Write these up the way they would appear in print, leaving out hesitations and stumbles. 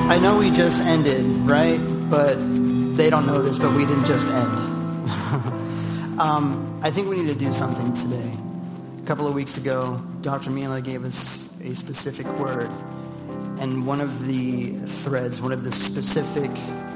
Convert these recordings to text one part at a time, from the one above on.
I know we just ended, right? But they don't know this, but we didn't just end. I think we need to do something today. A couple of weeks ago, Dr. Mila gave us a specific word. And one of the threads, one of the specific,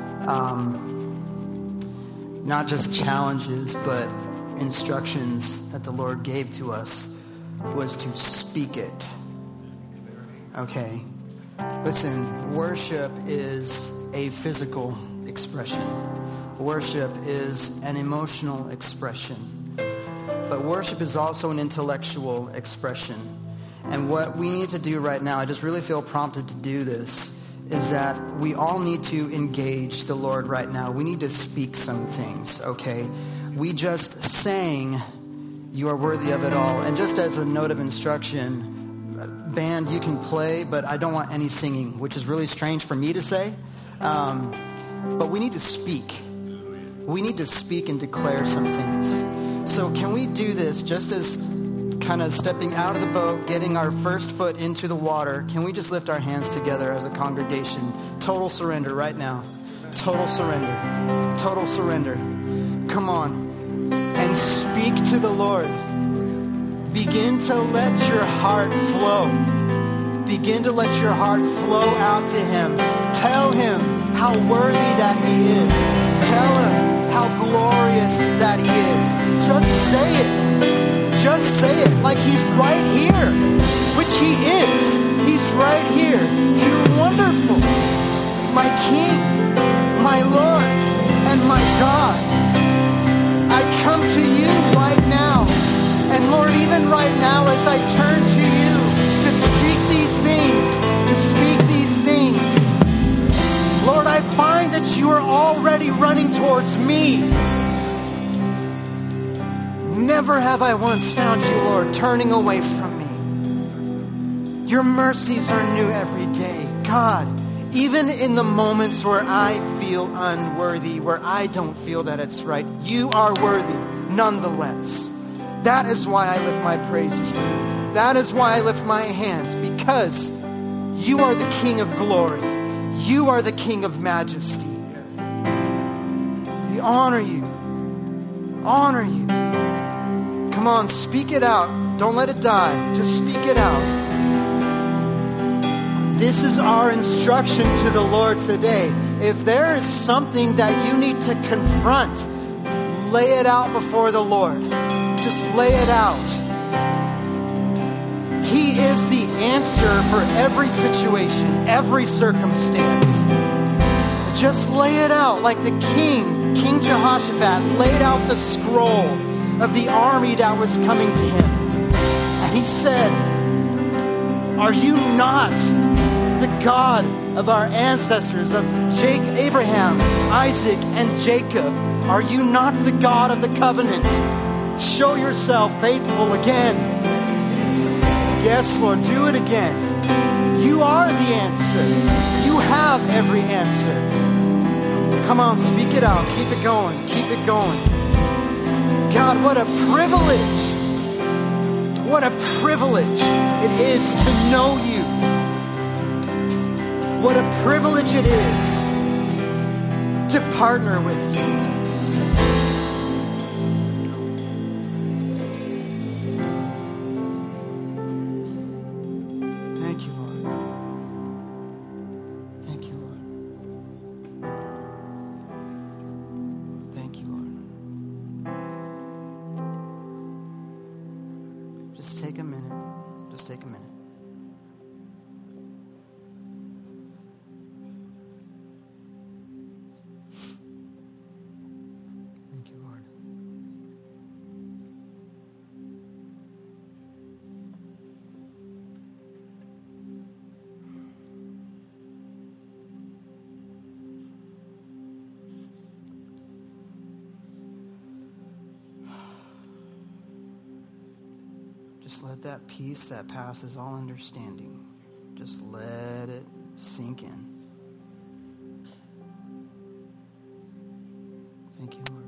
not just challenges, but instructions that the Lord gave to us was to speak it. Okay. Listen, worship is a physical expression. Worship is an emotional expression. But worship is also an intellectual expression. And what we need to do right now, I just really feel prompted to do this, is that we all need to engage the Lord right now. We need to speak some things, okay? We just sang, "You are worthy of it all." And just as a note of instruction, band, you can play, but I don't want any singing, which is really strange for me to say. But we need to speak. We need to speak and declare some things. So can we do this just as kind of stepping out of the boat, getting our first foot into the water? Can we just lift our hands together as a congregation? Total surrender right now. Total surrender. Total surrender. Come on. And speak to the Lord. Begin to let your heart flow. Begin to let your heart flow out to Him. Tell Him how worthy that He is. Tell Him how glorious that He is. Just say it. Just say it like He's right here, which He is. He's right here. You're wonderful. My King, my Lord, and my God. I come to you right now. And Lord, even right now as I turn to you to speak these things, Lord, I find that you are already running towards me. Never have I once found you, Lord, turning away from me. Your mercies are new every day. God, even in the moments where I feel unworthy, where I don't feel that it's right, you are worthy nonetheless. That is why I lift my praise to you. That is why I lift my hands, because you are the King of glory. You are the King of majesty. We honor you. Honor you. Come on, speak it out. Don't let it die. Just speak it out. This is our instruction to the Lord today. If there is something that you need to confront, lay it out before the Lord. Just lay it out. He is the answer for every situation, every circumstance. Just lay it out like the king, King Jehoshaphat, laid out the scroll of the army that was coming to him. And he said, "Are you not the God of our ancestors, of Abraham, Isaac, and Jacob? Are you not the God of the covenant? Show yourself faithful again." Yes, Lord, do it again. You are the answer. You have every answer. Come on, speak it out. Keep it going. Keep it going. God, what a privilege. What a privilege it is to know you. What a privilege it is to partner with you. Just let that peace that passes all understanding, just let it sink in. Thank you, Lord.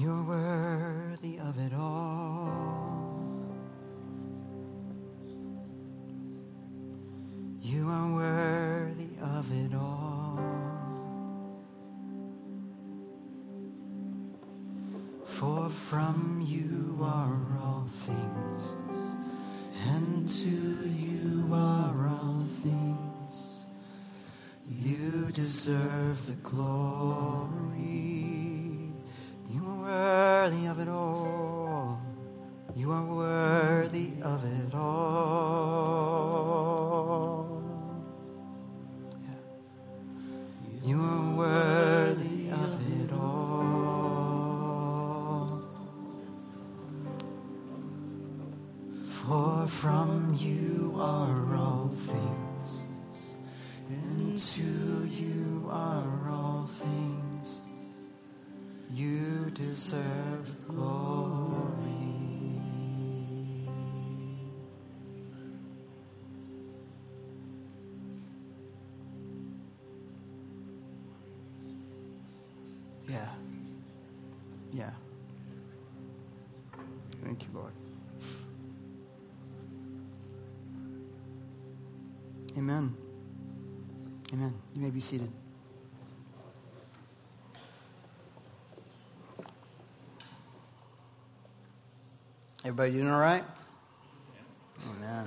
You're worthy of it all. You are worthy of it all. For from you are all things, and to you are all things. You deserve the glory. You are worthy of it all. You are worthy of it all. Yeah. You are worthy of it all. For from you are all things, and to you are all things. You deserve glory. Yeah. Yeah. Thank you, Lord. Amen. Amen. You may be seated. Everybody doing all right? Amen.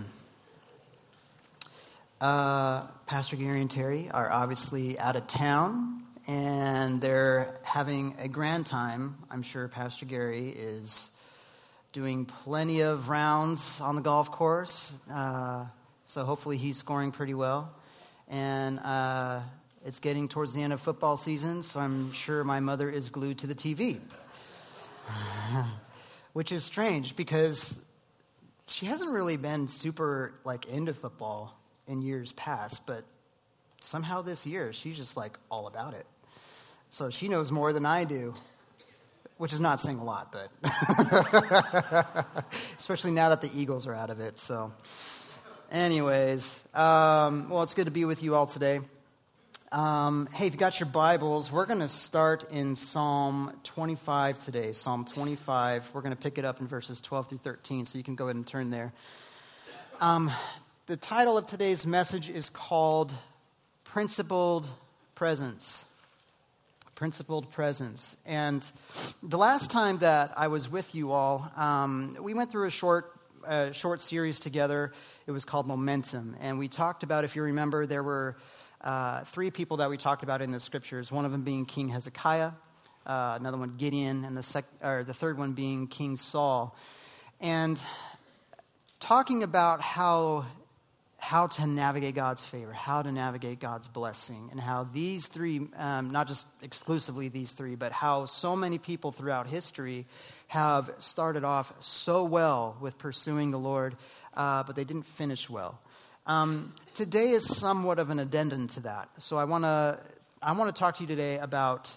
Pastor Gary and Terry are obviously out of town, and they're having a grand time. I'm sure Pastor Gary is doing plenty of rounds on the golf course, so hopefully he's scoring pretty well. And it's getting towards the end of football season, so I'm sure my mother is glued to the TV. Which is strange because she hasn't really been super into football in years past, but somehow this year she's just all about it. So she knows more than I do, which is not saying a lot, but especially now that the Eagles are out of it. So anyways, well, it's good to be with you all today. Hey, if you got your Bibles, we're going to start in Psalm 25 today. Psalm 25. We're going to pick it up in verses 12 through 13, so you can go ahead and turn there. The title of today's message is called Principled Presence. Principled Presence. And the last time that I was with you all, we went through a short series together. It was called Momentum. And we talked about, if you remember, there were three people that we talked about in the scriptures, one of them being King Hezekiah, another one Gideon, and the third one being King Saul. And talking about how to navigate God's favor, how to navigate God's blessing, and how these three, not just exclusively these three, but how so many people throughout history have started off so well with pursuing the Lord, but they didn't finish well. Today is somewhat of an addendum to that. So I want to talk to you today about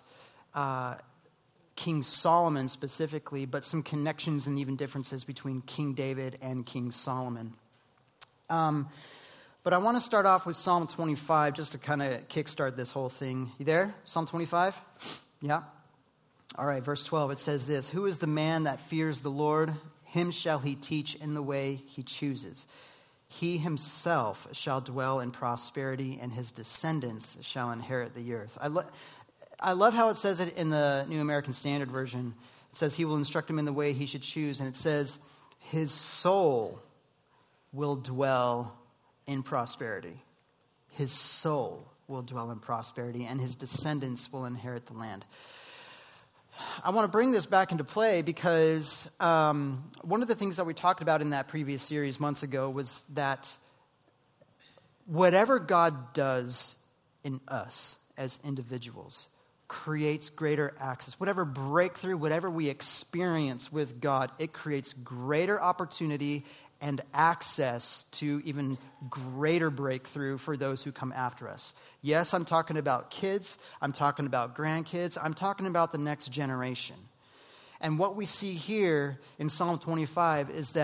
King Solomon specifically, but some connections and even differences between King David and King Solomon. But I want to start off with Psalm 25 just to kind of kickstart this whole thing. You there? Psalm 25? Yeah? All right, verse 12, it says this: "Who is the man that fears the Lord? Him shall he teach in the way he chooses. He himself shall dwell in prosperity, and his descendants shall inherit the earth." I love how it says it in the New American Standard Version. It says he will instruct him in the way he should choose. And it says his soul will dwell in prosperity. His soul will dwell in prosperity, and his descendants will inherit the land. I want to bring this back into play because one of the things that we talked about in that previous series months ago was that whatever God does in us as individuals creates greater access. Whatever breakthrough, whatever we experience with God, it creates greater opportunity and access to even greater breakthrough for those who come after us. Yes, I'm talking about kids. I'm talking about grandkids. I'm talking about the next generation. And what we see here in Psalm 25 is that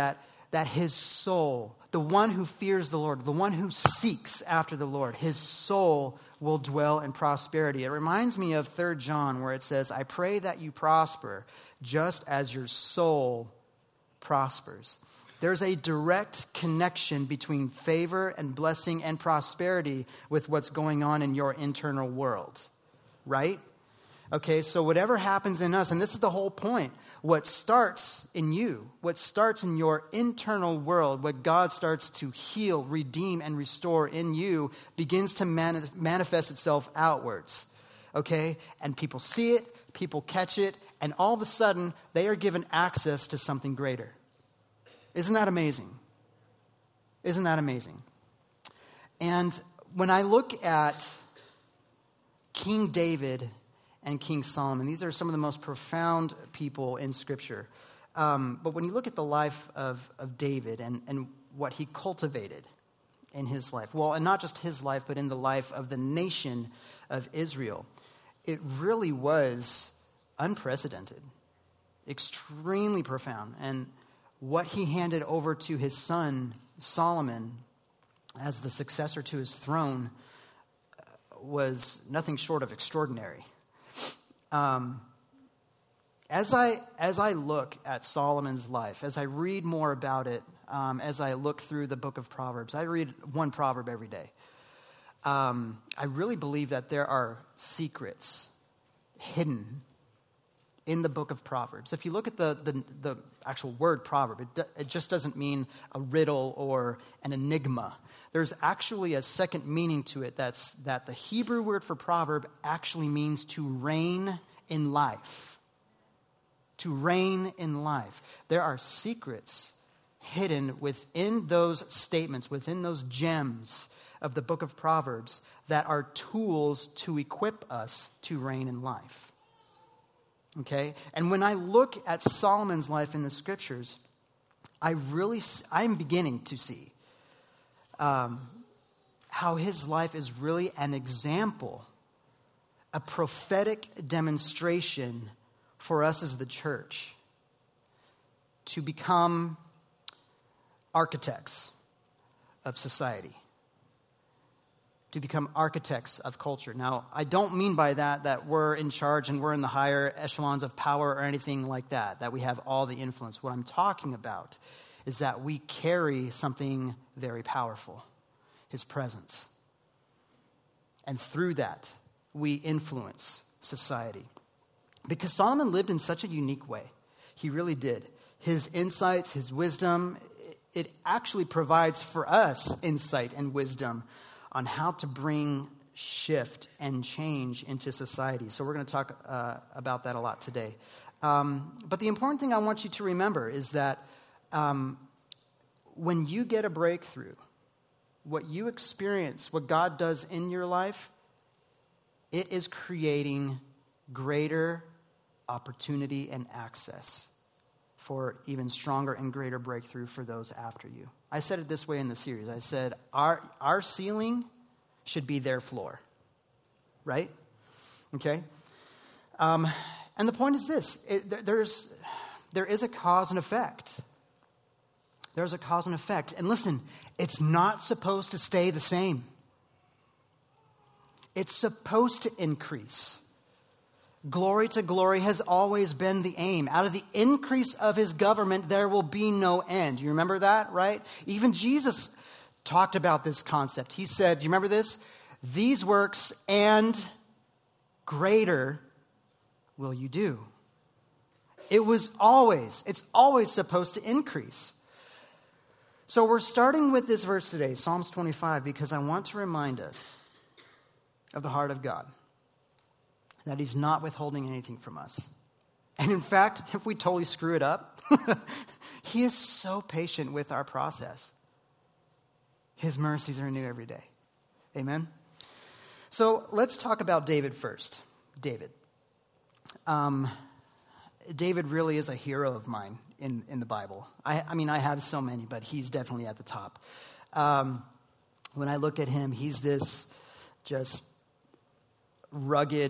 that his soul, the one who fears the Lord, the one who seeks after the Lord, his soul will dwell in prosperity. It reminds me of 3 John where it says, I pray that you prosper just as your soul prospers. There's a direct connection between favor and blessing and prosperity with what's going on in your internal world, right? Okay, so whatever happens in us, and this is the whole point, what starts in you, what starts in your internal world, what God starts to heal, redeem, and restore in you begins to manifest itself outwards, okay? And people see it, people catch it, and all of a sudden, they are given access to something greater. Isn't that amazing? Isn't that amazing? And when I look at King David and King Solomon, these are some of the most profound people in Scripture. But when you look at the life of David and what he cultivated in his life, well, and not just his life, but in the life of the nation of Israel, it really was unprecedented, extremely profound. And what he handed over to his son, Solomon, as the successor to his throne was nothing short of extraordinary. As I look at Solomon's life, as I read more about it, as I look through the book of Proverbs, I read one proverb every day. I really believe that there are secrets hidden in the book of Proverbs. If you look at the actual word proverb, it just doesn't mean a riddle or an enigma. There's actually a second meaning to it, that the Hebrew word for proverb actually means to reign in life. To reign in life. There are secrets hidden within those statements, within those gems of the book of Proverbs that are tools to equip us to reign in life. Okay? And when I look at Solomon's life in the Scriptures, I'm beginning to see how his life is really an example, a prophetic demonstration for us as the church to become architects of society, to become architects of culture. Now, I don't mean by that we're in charge and we're in the higher echelons of power or anything like that we have all the influence. What I'm talking about is that we carry something very powerful, his presence. And through that, we influence society. Because Solomon lived in such a unique way. He really did. His insights, his wisdom, it actually provides for us insight and wisdom on how to bring shift and change into society. So we're going to talk about that a lot today. But the important thing I want you to remember is that when you get a breakthrough, what you experience, what God does in your life, it is creating greater opportunity and access for even stronger and greater breakthrough for those after you. I said it this way in the series. I said, our ceiling should be their floor, right? Okay? And the point is this. There is a cause and effect. There's a cause and effect. And listen, it's not supposed to stay the same. It's supposed to increase. Glory to glory has always been the aim. Out of the increase of his government, there will be no end. You remember that, right? Even Jesus talked about this concept. He said, do you remember this? These works and greater will you do. It's always supposed to increase. So we're starting with this verse today, Psalms 25, because I want to remind us of the heart of God, that he's not withholding anything from us. And in fact, if we totally screw it up, he is so patient with our process. His mercies are new every day. Amen? So let's talk about David first. David. David really is a hero of mine in the Bible. I mean, I have so many, but he's definitely at the top. When I look at him, he's this just rugged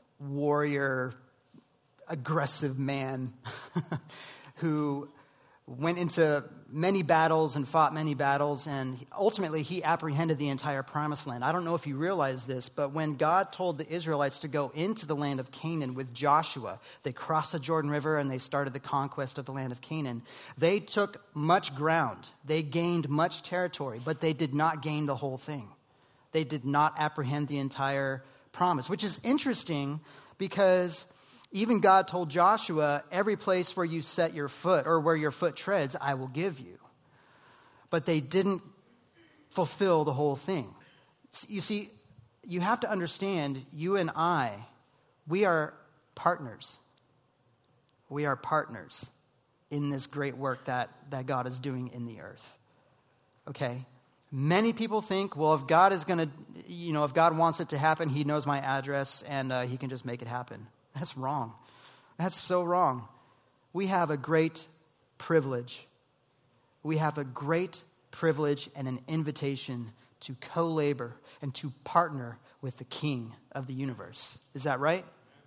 warrior, aggressive man who went into many battles and fought many battles, and ultimately he apprehended the entire promised land. I don't know if you realize this, but when God told the Israelites to go into the land of Canaan with Joshua, they crossed the Jordan River and they started the conquest of the land of Canaan. They took much ground. They gained much territory, but they did not gain the whole thing. They did not apprehend the entire promise, which is interesting because even God told Joshua, every place where you set your foot or where your foot treads, I will give you. But they didn't fulfill the whole thing. You see, you have to understand, you and I, we are partners. We are partners in this great work that God is doing in the earth. Okay? Many people think, well, if God is going to, if God wants it to happen, he knows my address and he can just make it happen. That's wrong. That's so wrong. We have a great privilege. We have a great privilege and an invitation to co-labor and to partner with the King of the universe. Is that right?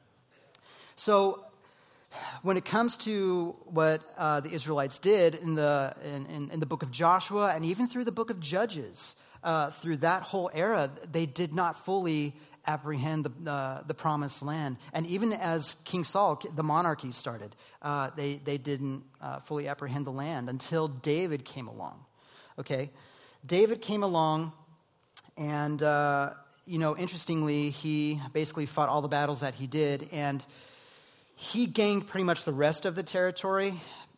So when it comes to what the Israelites did in the book of Joshua and even through the book of Judges, through that whole era, they did not fully apprehend the promised land. And even as King Saul, the monarchy started, they didn't fully apprehend the land until David came along. Okay? David came along and, interestingly, he basically fought all the battles that he did, and he gained pretty much the rest of the territory.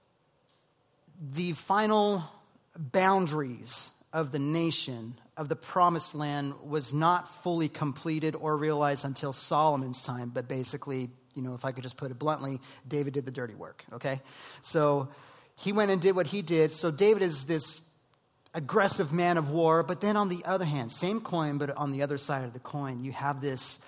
The final boundaries of the nation, of the promised land, was not fully completed or realized until Solomon's time. But basically, if I could just put it bluntly, David did the dirty work, okay? So he went and did what he did. So David is this aggressive man of war. But then on the other hand, same coin, but on the other side of the coin, you have this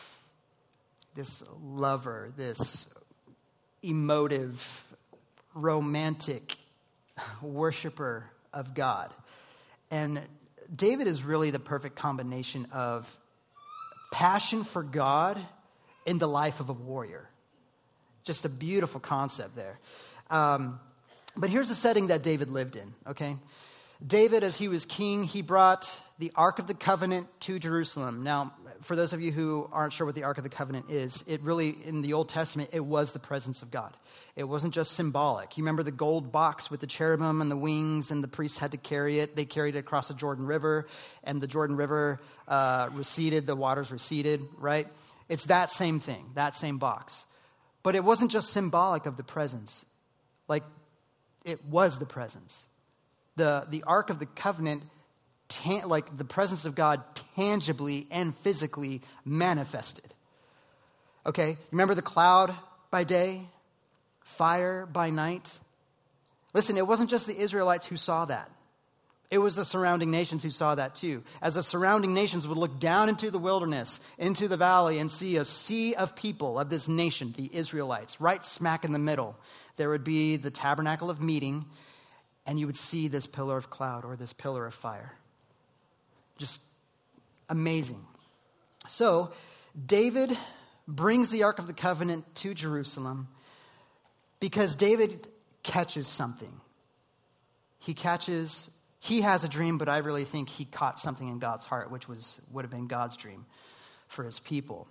lover, this emotive, romantic worshiper of God. And David is really the perfect combination of passion for God in the life of a warrior. Just a beautiful concept there. But here's the setting that David lived in, okay? David, as he was king, he brought the Ark of the Covenant to Jerusalem. Now, for those of you who aren't sure what the Ark of the Covenant is, it really, in the Old Testament, it was the presence of God. It wasn't just symbolic. You remember the gold box with the cherubim and the wings, and the priests had to carry it. They carried it across the Jordan River, and the Jordan River receded, the waters receded, right? It's that same thing, that same box. But it wasn't just symbolic of the presence. Like, it was the presence. The Ark of the Covenant, like the presence of God tangibly and physically manifested. Okay, remember the cloud by day, fire by night? Listen, it wasn't just the Israelites who saw that. It was the surrounding nations who saw that too. As the surrounding nations would look down into the wilderness, into the valley, and see a sea of people of this nation, the Israelites, right smack in the middle, there would be the tabernacle of meeting, and you would see this pillar of cloud or this pillar of fire. Just amazing. So David brings the Ark of the Covenant to Jerusalem because David catches something. He has a dream, but I really think he caught something in God's heart, which would have been God's dream for his people.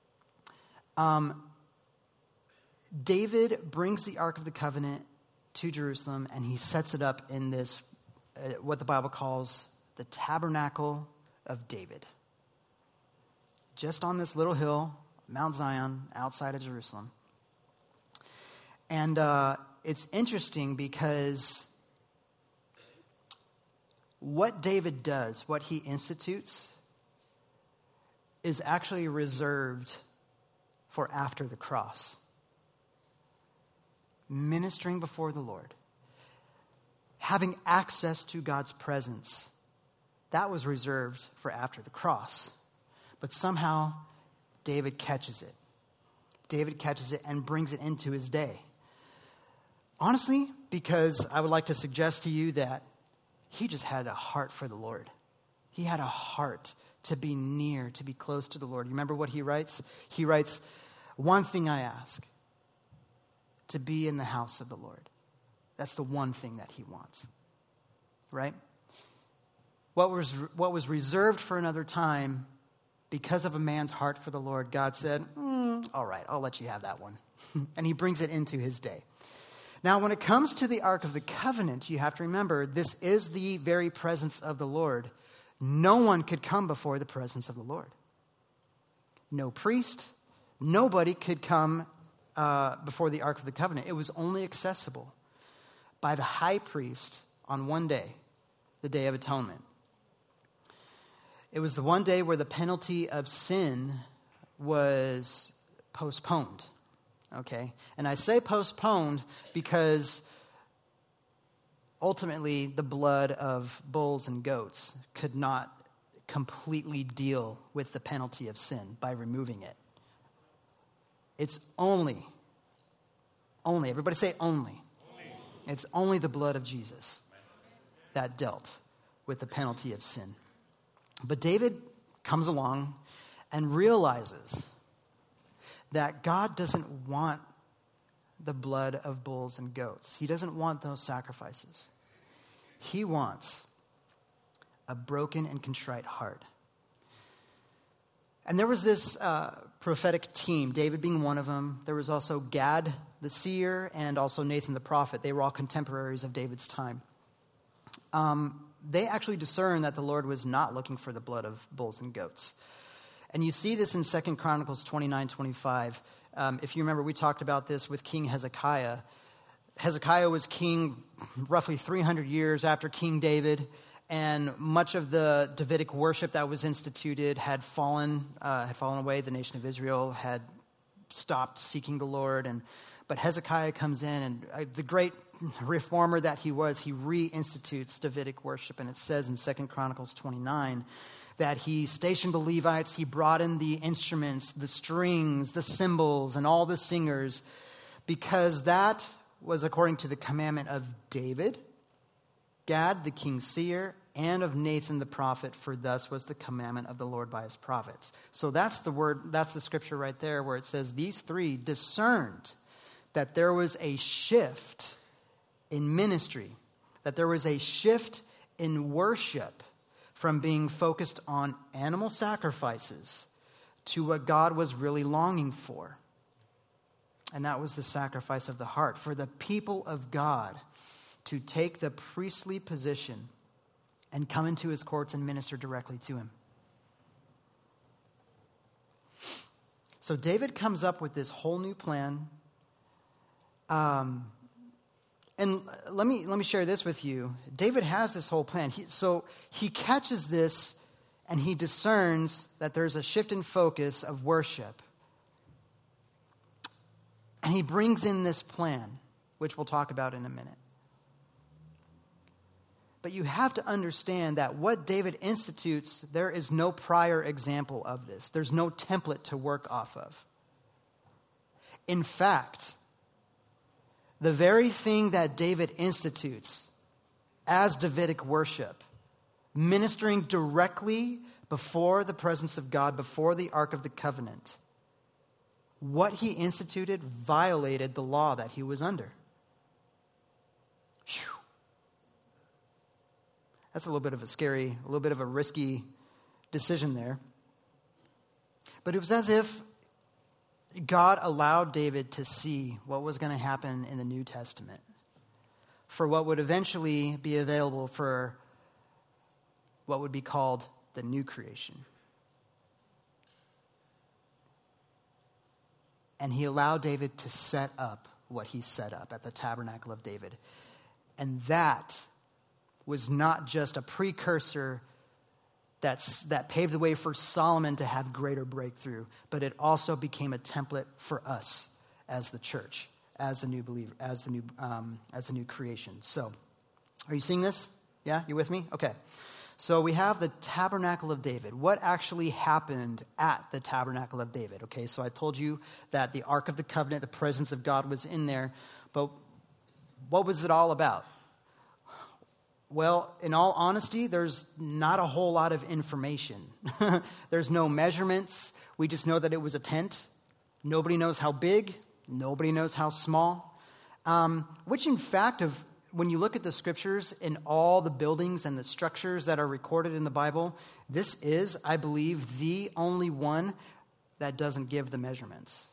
David brings the Ark of the Covenant to Jerusalem, and he sets it up in this, what the Bible calls the Tabernacle of David. Just on this little hill, Mount Zion, outside of Jerusalem. And it's interesting because what David does, what he institutes, is actually reserved for after the cross. Ministering before the Lord, having access to God's presence, that was reserved for after the cross. But somehow, David catches it. David catches it and brings it into his day. Honestly, because I would like to suggest to you that he just had a heart for the Lord. He had a heart to be near, to be close to the Lord. You remember what he writes? He writes, "One thing I ask, to be in the house of the Lord." That's the one thing that he wants, right? What was reserved for another time, because of a man's heart for the Lord, God said, all right, I'll let you have that one. And he brings it into his day. Now, when it comes to the Ark of the Covenant, you have to remember, this is the very presence of the Lord. No one could come before the presence of the Lord. No priest, nobody could come before the Ark of the Covenant. It was only accessible by the high priest on one day, the Day of Atonement. It was the one day where the penalty of sin was postponed, okay? And I say postponed because ultimately the blood of bulls and goats could not completely deal with the penalty of sin by removing it. It's only, everybody say only. It's only the blood of Jesus that dealt with the penalty of sin. But David comes along and realizes that God doesn't want the blood of bulls and goats. He doesn't want those sacrifices. He wants a broken and contrite heart. And there was this prophetic team, David being one of them. There was also Gad the seer and also Nathan the prophet. They were all contemporaries of David's time. They actually discerned that the Lord was not looking for the blood of bulls and goats. And you see this in 2 Chronicles 29:25. If you remember, we talked about this with King Hezekiah. Hezekiah was king roughly 300 years after King David, and much of the Davidic worship that was instituted had fallen away. The nation of Israel had stopped seeking the Lord, but Hezekiah comes in, and the great reformer that he was, he reinstitutes Davidic worship. And it says in 2 Chronicles 29 that he stationed the Levites, he brought in the instruments, the strings, the cymbals, and all the singers, because that was according to the commandment of David, Gad the king's seer, and of Nathan the prophet, for thus was the commandment of the Lord by his prophets. So that's the scripture right there where it says these three discerned that there was a shift in ministry, that there was a shift in worship from being focused on animal sacrifices to what God was really longing for. And that was the sacrifice of the heart, for the people of God to take the priestly position and come into his courts and minister directly to him. So David comes up with this whole new plan. And let me share this with you. David has this whole plan. He catches this and he discerns that there's a shift in focus of worship. And he brings in this plan, which we'll talk about in a minute. But you have to understand that what David institutes, there is no prior example of this. There's no template to work off of. In fact, the very thing that David institutes as Davidic worship, ministering directly before the presence of God, before the Ark of the Covenant, what he instituted violated the law that he was under. Whew. That's a little bit of a risky decision there. But it was as if God allowed David to see what was going to happen in the New Testament for what would eventually be available for what would be called the new creation. And he allowed David to set up what he set up at the tabernacle of David. And that was not just a precursor that paved the way for Solomon to have greater breakthrough, but it also became a template for us as the church, as the new believer, as the new creation. So, are you seeing this? Yeah, you with me? Okay. So we have the tabernacle of David. What actually happened at the tabernacle of David? Okay, so I told you that the Ark of the Covenant, the presence of God was in there, but what was it all about? Well, in all honesty, there's not a whole lot of information. There's no measurements. We just know that it was a tent. Nobody knows how big. Nobody knows how small. Which, in fact, when you look at the scriptures and all the buildings and the structures that are recorded in the Bible, this is, I believe, the only one that doesn't give the measurements,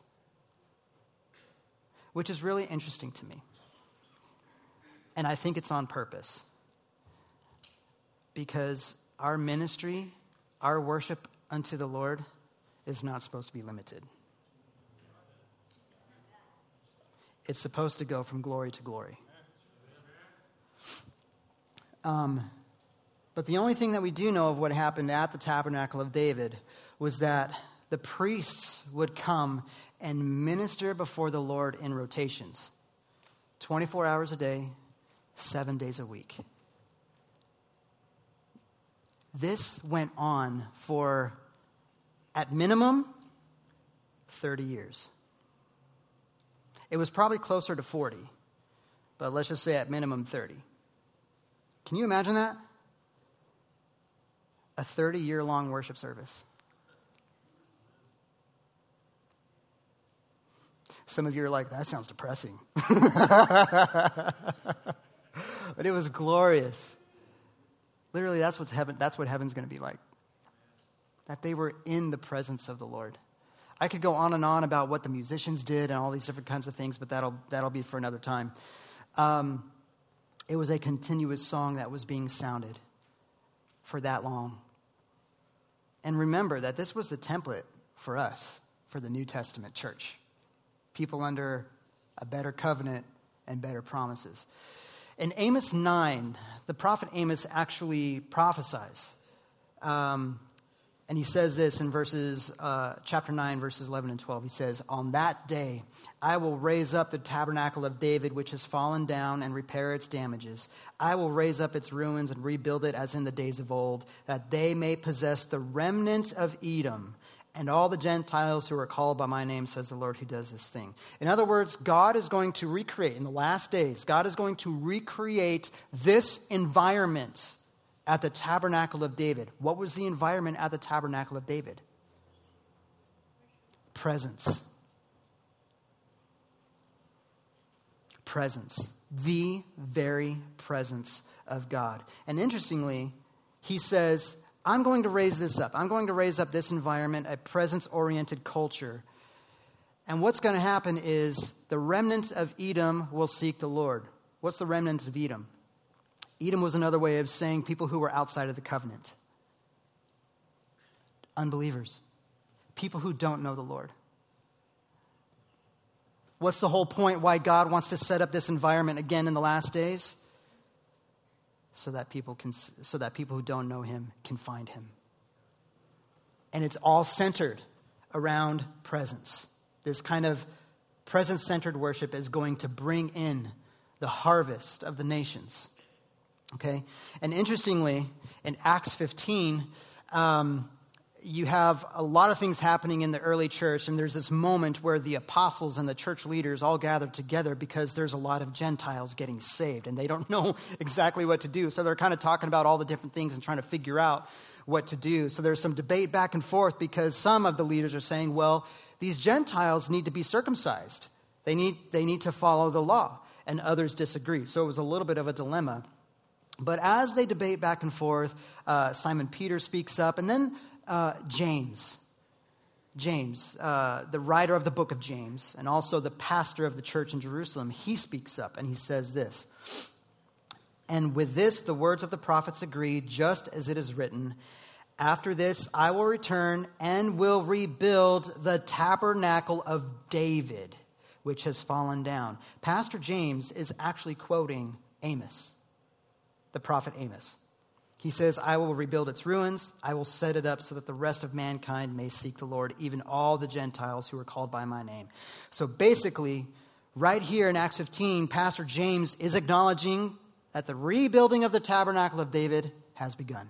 which is really interesting to me. And I think it's on purpose, because our ministry, our worship unto the Lord is not supposed to be limited. It's supposed to go from glory to glory. But the only thing that we do know of what happened at the Tabernacle of David was that the priests would come and minister before the Lord in rotations, 24 hours a day, 7 days a week. This went on for, at minimum, 30 years. It was probably closer to 40, but let's just say at minimum 30. Can you imagine that? A 30-year-long worship service. Some of you are like, that sounds depressing. But it was glorious. Literally, that's what heaven's going to be like. That they were in the presence of the Lord. I could go on and on about what the musicians did and all these different kinds of things, but that'll be for another time. It was a continuous song that was being sounded for that long. And remember that this was the template for us, for the New Testament church. People under a better covenant and better promises. In Amos 9, the prophet Amos actually prophesies. And he says this in chapter 9, verses 11 and 12. He says, "On that day, I will raise up the tabernacle of David, which has fallen down, and repair its damages. I will raise up its ruins and rebuild it as in the days of old, that they may possess the remnant of Edom and all the Gentiles who are called by my name, says the Lord who does this thing." In other words, God is going to recreate, in the last days, God is going to recreate this environment at the Tabernacle of David. What was the environment at the Tabernacle of David? Presence. Presence. The very presence of God. And interestingly, he says, I'm going to raise this up. I'm going to raise up this environment, a presence-oriented culture. And what's going to happen is the remnant of Edom will seek the Lord. What's the remnant of Edom? Edom was another way of saying people who were outside of the covenant. Unbelievers. People who don't know the Lord. What's the whole point why God wants to set up this environment again in the last days? So that people who don't know him can find him. And it's all centered around presence. This kind of presence-centered worship is going to bring in the harvest of the nations. Okay? And interestingly, in Acts 15, you have a lot of things happening in the early church, and there's this moment where the apostles and the church leaders all gathered together because there's a lot of Gentiles getting saved, and they don't know exactly what to do. So they're kind of talking about all the different things and trying to figure out what to do. So there's some debate back and forth because some of the leaders are saying, well, these Gentiles need to be circumcised. They need to follow the law, and others disagree. So it was a little bit of a dilemma. But as they debate back and forth, Simon Peter speaks up, and then James, the writer of the book of James, and also the pastor of the church in Jerusalem, he speaks up, and he says this, "And with this the words of the prophets agree, just as it is written, after this I will return and will rebuild the tabernacle of David, which has fallen down." Pastor James is actually quoting Amos. The prophet Amos. He says, "I will rebuild its ruins. I will set it up so that the rest of mankind may seek the Lord, even all the Gentiles who are called by my name." So basically, right here in Acts 15, Pastor James is acknowledging that the rebuilding of the tabernacle of David has begun.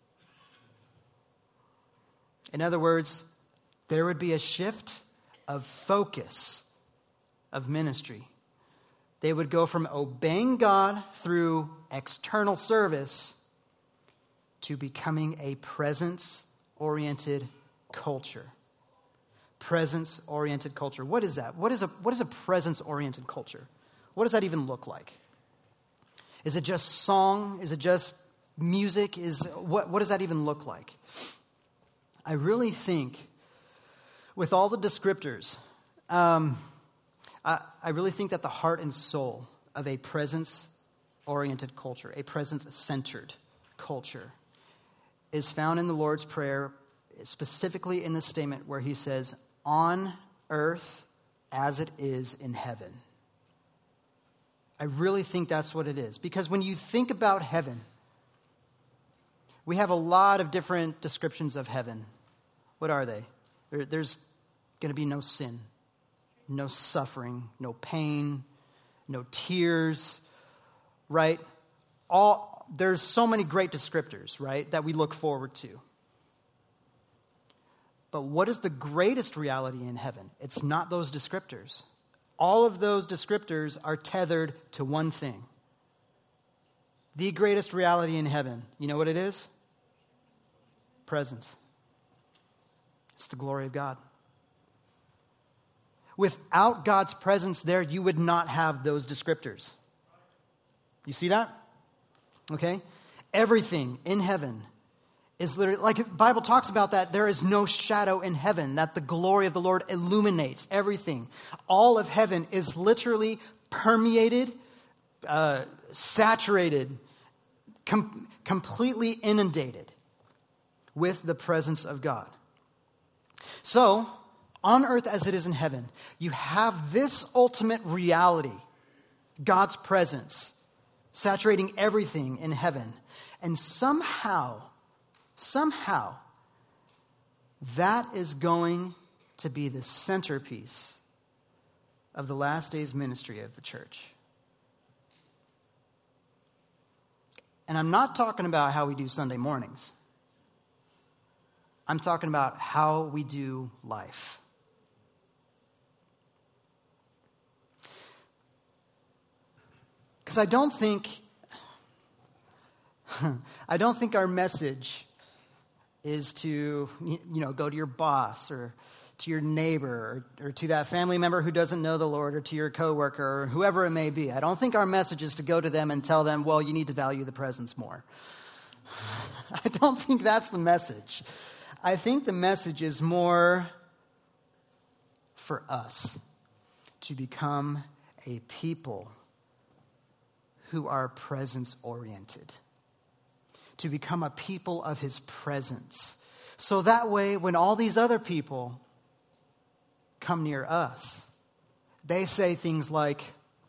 In other words, there would be a shift of focus of ministry. They would go from obeying God through external service to becoming a presence-oriented culture. Presence-oriented culture. What is that? What is a presence-oriented culture? What does that even look like? Is it just song? Is it just music? What does that even look like? I really think, with all the descriptors, I really think that the heart and soul of a presence-oriented culture, a presence-centered culture, is found in the Lord's Prayer, specifically in the statement where he says, on earth as it is in heaven. I really think that's what it is. Because when you think about heaven, we have a lot of different descriptions of heaven. What are they? There's going to be no sin, no suffering, no pain, no tears, right? There's so many great descriptors, right, that we look forward to. But what is the greatest reality in heaven? It's not those descriptors. All of those descriptors are tethered to one thing. The greatest reality in heaven, you know what it is? Presence. It's the glory of God. Without God's presence there, you would not have those descriptors. You see that? Okay? Everything in heaven is literally, like the Bible talks about that, there is no shadow in heaven, that the glory of the Lord illuminates everything. All of heaven is literally permeated, saturated, completely inundated with the presence of God. So, on earth as it is in heaven, you have this ultimate reality, God's presence, saturating everything in heaven. And somehow, that is going to be the centerpiece of the last days ministry of the church. And I'm not talking about how we do Sunday mornings. I'm talking about how we do life. Because I don't think our message is to, go to your boss or to your neighbor or to that family member who doesn't know the Lord or to your coworker or whoever it may be. I don't think our message is to go to them and tell them, well, you need to value the presence more. I don't think that's the message. I think the message is more for us to become a people who are presence-oriented, to become a people of his presence. So that way, when all these other people come near us, they say things like,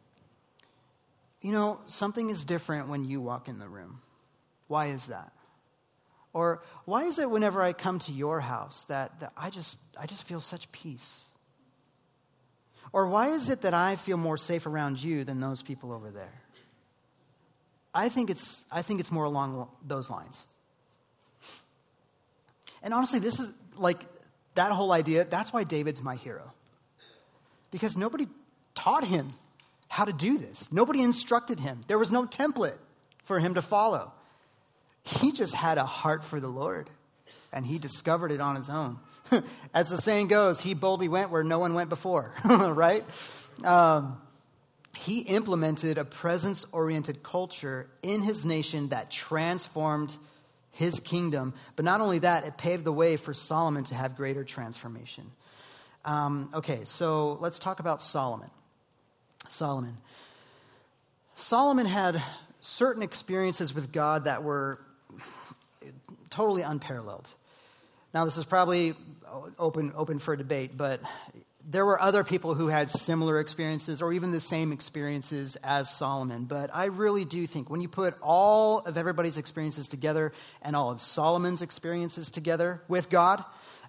something is different when you walk in the room. Why is that? Or why is it whenever I come to your house that I just feel such peace? Or why is it that I feel more safe around you than those people over there? I think it's more along those lines. And honestly, this is like that whole idea, that's why David's my hero. Because nobody taught him how to do this. Nobody instructed him. There was no template for him to follow. He just had a heart for the Lord, and he discovered it on his own. As the saying goes, he boldly went where no one went before, right? He implemented a presence-oriented culture in his nation that transformed his kingdom. But not only that, it paved the way for Solomon to have greater transformation. Okay, so let's talk about Solomon. Solomon had certain experiences with God that were totally unparalleled. Now, this is probably open for debate, but there were other people who had similar experiences or even the same experiences as Solomon. But I really do think when you put all of everybody's experiences together and all of Solomon's experiences together with God,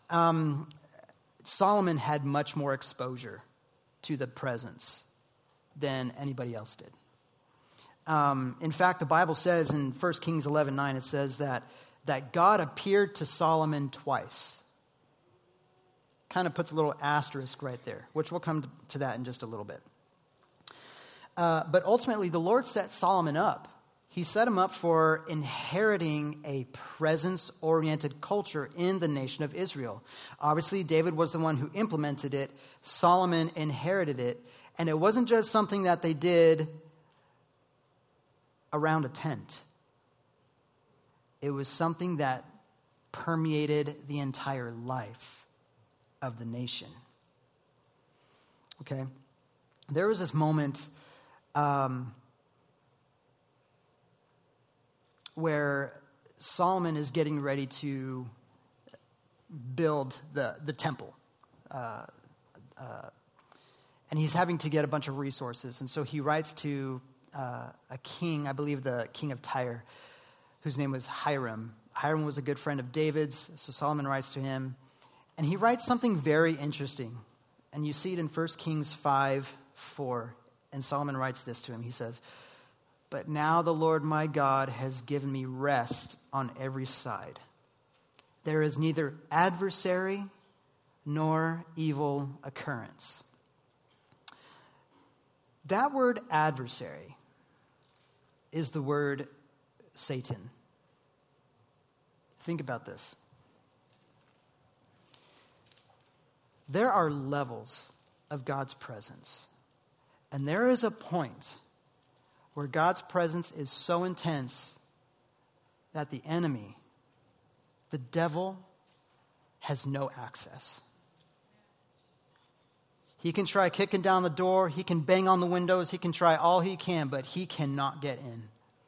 Solomon had much more exposure to the presence than anybody else did. In fact, the Bible says in 1 Kings 11:9, it says that God appeared to Solomon twice. Kind of puts a little asterisk right there, which we'll come to that in just a little bit. But ultimately, the Lord set Solomon up. He set him up for inheriting a presence-oriented culture in the nation of Israel. Obviously, David was the one who implemented it. Solomon inherited it. And it wasn't just something that they did around a tent. It was something that permeated the entire life of the nation. Okay? There was this moment where Solomon is getting ready to build the temple. And he's having to get a bunch of resources. And so he writes to a king, I believe the king of Tyre, whose name was Hiram. Hiram was a good friend of David's, so Solomon writes to him. And he writes something very interesting. And you see it in 1 Kings 5:4. And Solomon writes this to him. He says, "But now the Lord my God has given me rest on every side. There is neither adversary nor evil occurrence." That word adversary is the word Satan. Think about this. There are levels of God's presence. And there is a point where God's presence is so intense that the enemy, the devil, has no access. He can try kicking down the door. He can bang on the windows. He can try all he can, but he cannot get in.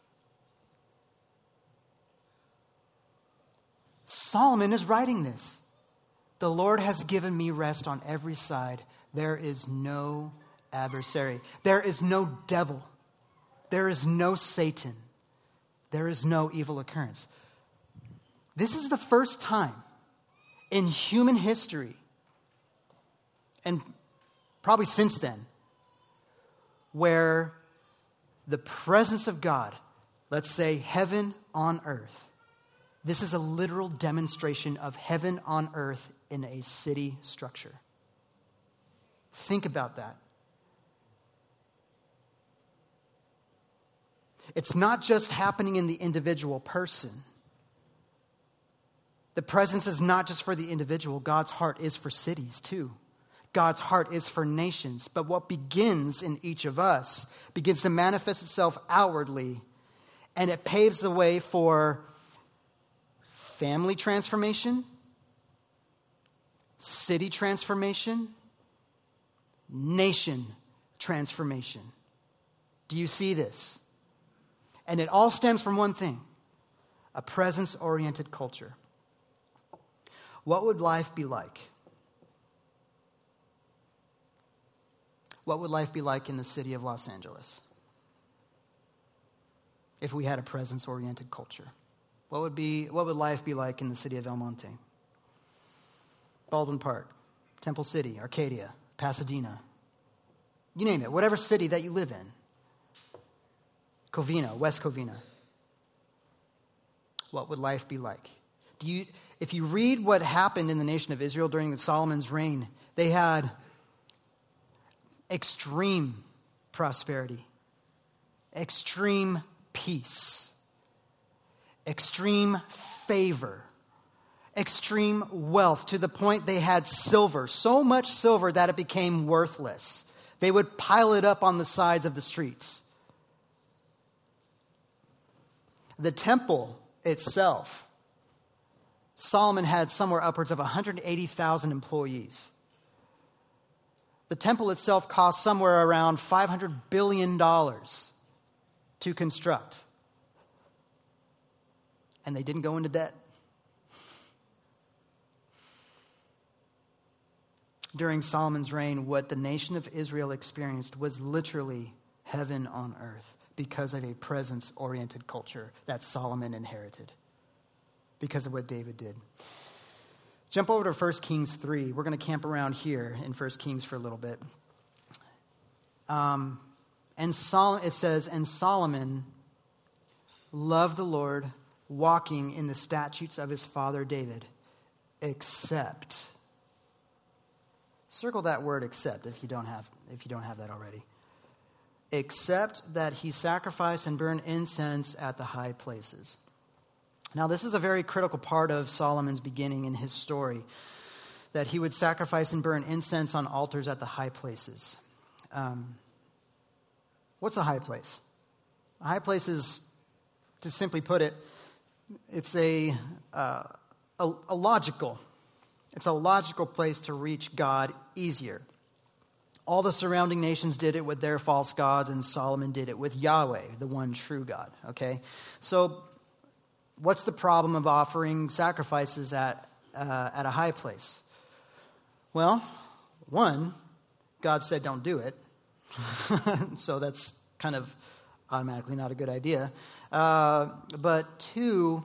Solomon is writing this. The Lord has given me rest on every side. There is no adversary. There is no devil. There is no Satan. There is no evil occurrence. This is the first time in human history, and probably since then, where the presence of God, let's say heaven on earth, this is a literal demonstration of heaven on earth in a city structure. Think about that. It's not just happening in the individual person. The presence is not just for the individual. God's heart is for cities too. God's heart is for nations. But what begins in each of us begins to manifest itself outwardly, and it paves the way for family transformation, city transformation, nation transformation. Do you see this? And it all stems from one thing: a presence-oriented culture. What would life be like? What would life be like in the city of Los Angeles if we had a presence-oriented culture? What would life be like in the city of El Monte, Baldwin Park, Temple City, Arcadia, Pasadena? You name it, whatever city that you live in. Covina, West Covina. What would life be like? If you read what happened in the nation of Israel during Solomon's reign, they had extreme prosperity, extreme peace, extreme favor, extreme wealth, to the point they had silver, so much silver that it became worthless. They would pile it up on the sides of the streets. The temple itself, Solomon had somewhere upwards of 180,000 employees. The temple itself cost somewhere around $500 billion to construct. And they didn't go into debt. During Solomon's reign, what the nation of Israel experienced was literally heaven on earth because of a presence-oriented culture that Solomon inherited, because of what David did. Jump over to 1 Kings 3. We're going to camp around here in 1 Kings for a little bit. It says, "And Solomon loved the Lord, walking in the statutes of his father David, except..." Circle that word "except" if you don't have that already. "Except that he sacrificed and burned incense at the high places." Now, this is a very critical part of Solomon's beginning in his story, that he would sacrifice and burn incense on altars at the high places. What's a high place? A high place is, to simply put it, it's a logical place to reach God easier. All the surrounding nations did it with their false gods, and Solomon did it with Yahweh, the one true God. Okay? So, what's the problem of offering sacrifices at a high place? Well, one, God said don't do it. So that's kind of automatically not a good idea. But two,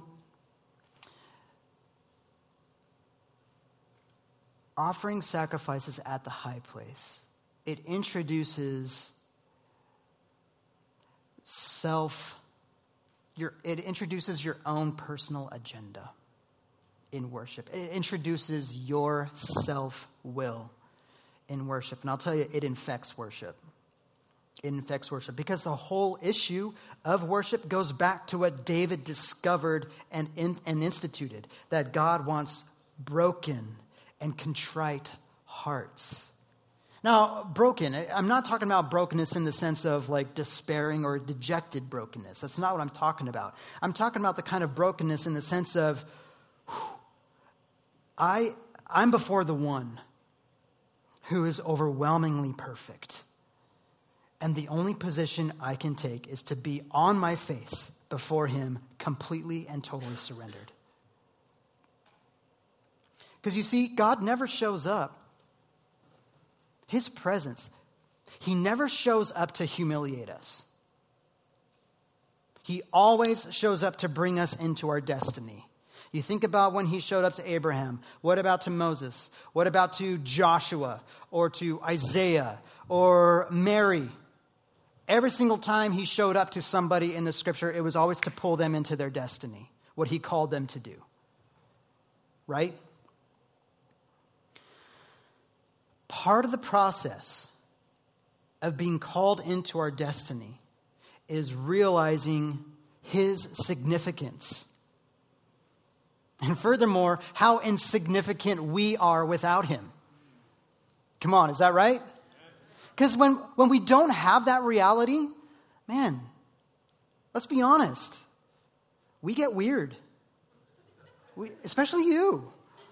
offering sacrifices at the high place, it introduces your own personal agenda in worship. It introduces your self-will in worship. And I'll tell you, it infects worship. It infects worship because the whole issue of worship goes back to what David discovered and instituted, that God wants broken and contrite hearts. Now, broken, I'm not talking about brokenness in the sense of like despairing or dejected brokenness. That's not what I'm talking about. I'm talking about the kind of brokenness in the sense of, I'm before the one who is overwhelmingly perfect. And the only position I can take is to be on my face before him, completely and totally surrendered. Because you see, God never shows up. His presence, he never shows up to humiliate us. He always shows up to bring us into our destiny. You think about when he showed up to Abraham. What about to Moses? What about to Joshua or to Isaiah or Mary? Every single time he showed up to somebody in the scripture, it was always to pull them into their destiny, what he called them to do. Right? Part of the process of being called into our destiny is realizing his significance. And furthermore, how insignificant we are without him. Come on, is that right? Because when we don't have that reality, man, let's be honest. We get weird. Especially you.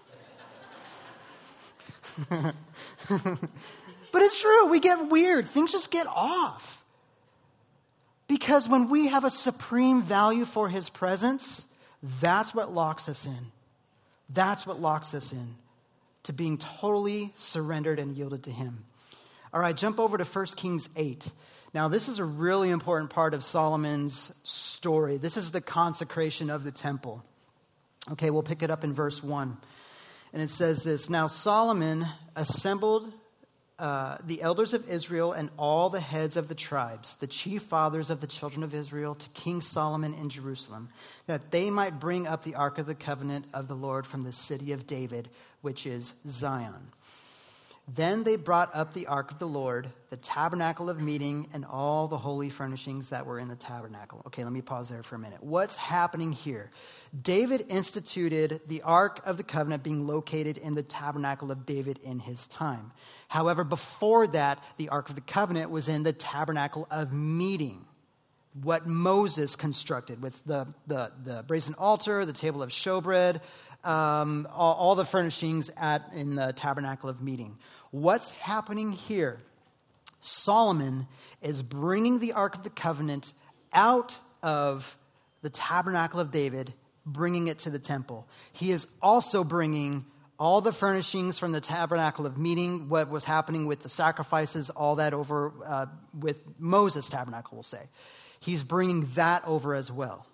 But it's true, we get weird. Things just get off. Because when we have a supreme value for his presence, that's what locks us in. That's what locks us in to being totally surrendered and yielded to him. All right, jump over to 1 Kings 8. Now, this is a really important part of Solomon's story. This is the consecration of the temple. Okay, we'll pick it up in verse 1. And it says this: Now Solomon assembled the elders of Israel and all the heads of the tribes, the chief fathers of the children of Israel, to King Solomon in Jerusalem, that they might bring up the ark of the covenant of the Lord from the city of David, which is Zion. Then they brought up the ark of the Lord, the tabernacle of meeting, and all the holy furnishings that were in the tabernacle. Okay, let me pause there for a minute. What's happening here? David instituted the ark of the covenant being located in the tabernacle of David in his time. However, before that, the ark of the covenant was in the tabernacle of meeting, what Moses constructed with the brazen altar, the table of showbread, all the furnishings in the tabernacle of meeting. What's happening here? Solomon is bringing the Ark of the Covenant out of the tabernacle of David, bringing it to the temple. He is also bringing all the furnishings from the tabernacle of meeting, what was happening with the sacrifices, all that over with Moses' tabernacle, we'll say. He's bringing that over as well.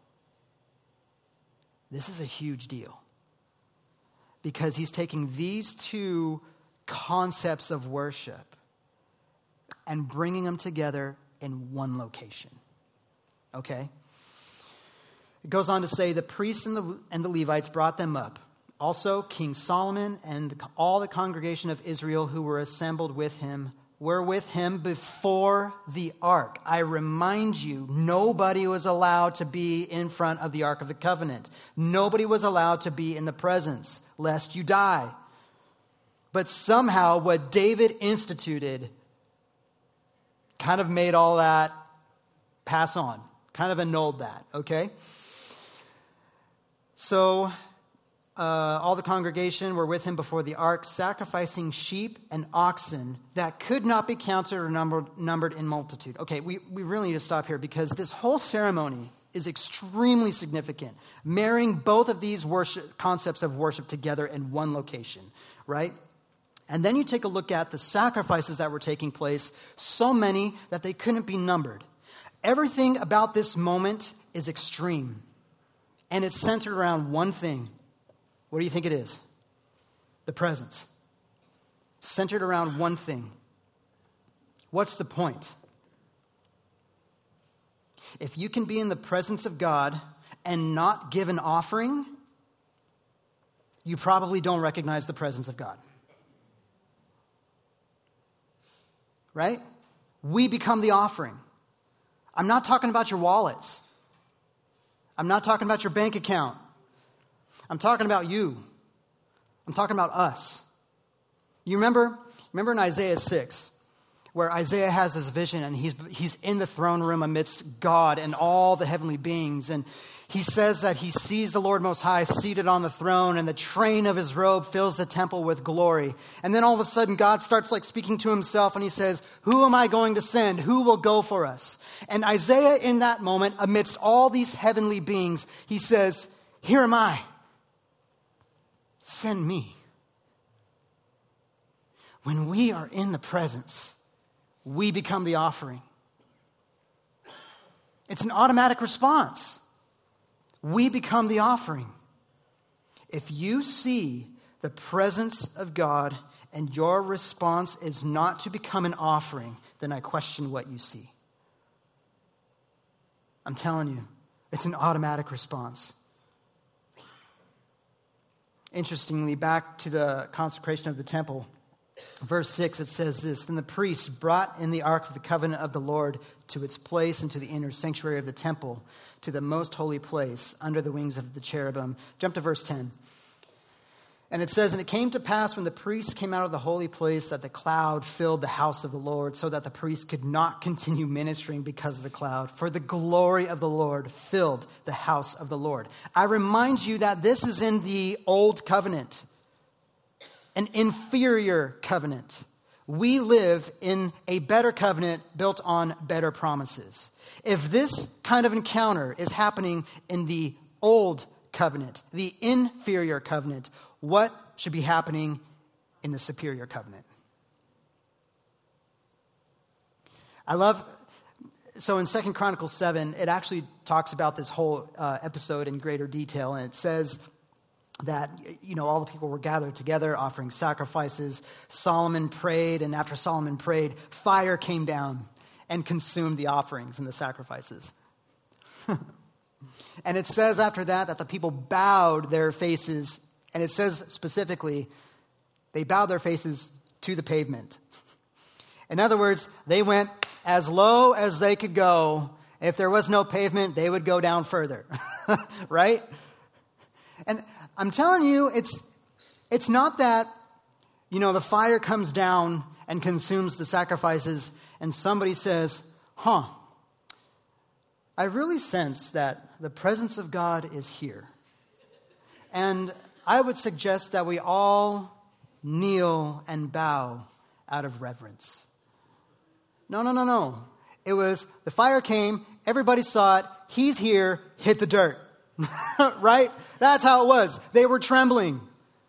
This is a huge deal, because he's taking these two concepts of worship and bringing them together in one location. Okay? It goes on to say, the priests and the Levites brought them up. Also, King Solomon and all the congregation of Israel who were assembled with him were with him before the ark. I remind you, nobody was allowed to be in front of the Ark of the Covenant. Nobody was allowed to be in the presence, lest you die. But somehow what David instituted kind of made all that pass on, kind of annulled that, okay? So all the congregation were with him before the ark, sacrificing sheep and oxen that could not be counted or numbered in multitude. Okay, we really need to stop here because this whole ceremony is extremely significant, marrying both of these concepts of worship together in one location, right? And then you take a look at the sacrifices that were taking place, so many that they couldn't be numbered. Everything about this moment is extreme, and it's centered around one thing. What do you think it is? The presence. Centered around one thing. What's the point? If you can be in the presence of God and not give an offering, you probably don't recognize the presence of God. Right? We become the offering. I'm not talking about your wallets. I'm not talking about your bank account. I'm talking about you. I'm talking about us. You remember in Isaiah 6, where Isaiah has this vision and he's in the throne room amidst God and all the heavenly beings. And he says that he sees the Lord Most High seated on the throne and the train of his robe fills the temple with glory. And then all of a sudden God starts speaking to himself and he says, who am I going to send? Who will go for us? And Isaiah in that moment, amidst all these heavenly beings, he says, here am I. Send me. When we are in the presence, we become the offering. It's an automatic response. We become the offering. If you see the presence of God and your response is not to become an offering, then I question what you see. I'm telling you, it's an automatic response. Interestingly, back to the consecration of the temple, verse 6, it says this, then the priests brought in the ark of the covenant of the Lord to its place into the inner sanctuary of the temple, to the most holy place, under the wings of the cherubim. Jump to verse 10. And it says, and it came to pass when the priests came out of the holy place that the cloud filled the house of the Lord, so that the priests could not continue ministering because of the cloud, for the glory of the Lord filled the house of the Lord. I remind you that this is in the old covenant, an inferior covenant. We live in a better covenant built on better promises. If this kind of encounter is happening in the old covenant, the inferior covenant, what should be happening in the superior covenant? So in 2 Chronicles 7, it actually talks about this whole episode in greater detail, and it says that, all the people were gathered together offering sacrifices. Solomon prayed, and after Solomon prayed, fire came down and consumed the offerings and the sacrifices. And it says after that the people bowed their faces, and it says specifically, they bowed their faces to the pavement. In other words, they went as low as they could go. If there was no pavement, they would go down further, right? And I'm telling you, it's not that, the fire comes down and consumes the sacrifices and somebody says, I really sense that the presence of God is here. And I would suggest that we all kneel and bow out of reverence. No. It was, the fire came, everybody saw it, he's here, hit the dirt. Right? That's how it was. They were trembling.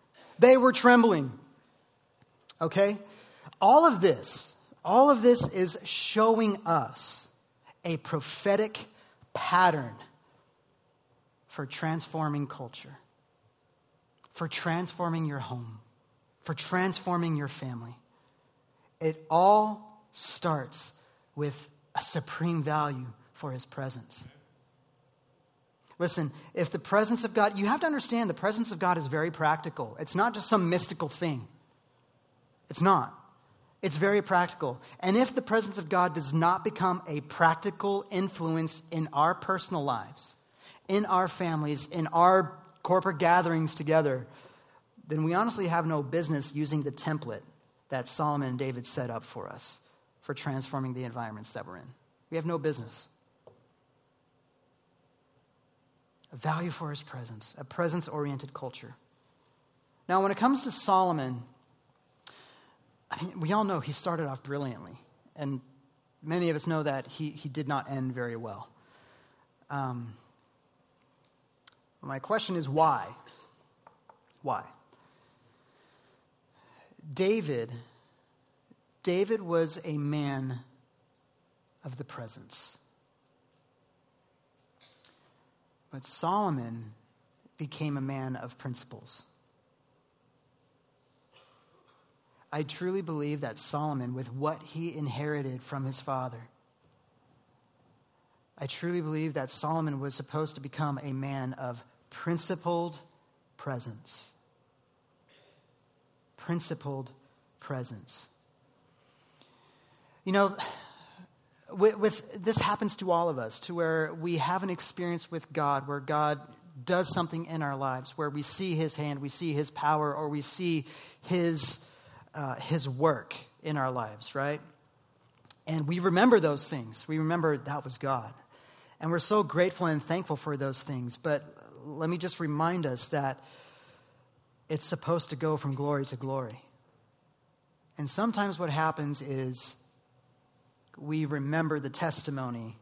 Okay? All of this is showing us a prophetic pattern for transforming culture, for transforming your home, for transforming your family. It all starts with a supreme value for his presence. Listen, if the presence of God, you have to understand the presence of God is very practical. It's not just some mystical thing. It's not. It's very practical. And if the presence of God does not become a practical influence in our personal lives, in our families, in our corporate gatherings together, then we honestly have no business using the template that Solomon and David set up for us for transforming the environments that we're in. We have no business. A value for his presence, a presence-oriented culture. Now, when it comes to Solomon, we all know he started off brilliantly, and many of us know that he did not end very well. My question is why? Why? David was a man of the presence. But Solomon became a man of principles. I truly believe that Solomon, with what he inherited from his father, I truly believe that Solomon was supposed to become a man of principled presence. Principled presence. You know, with this happens to all of us, to where we have an experience with God, where God does something in our lives, where we see his hand, we see his power, or we see his work in our lives, right? And we remember those things. We remember that was God. And we're so grateful and thankful for those things. But let me just remind us that it's supposed to go from glory to glory. And sometimes what happens is we remember the testimony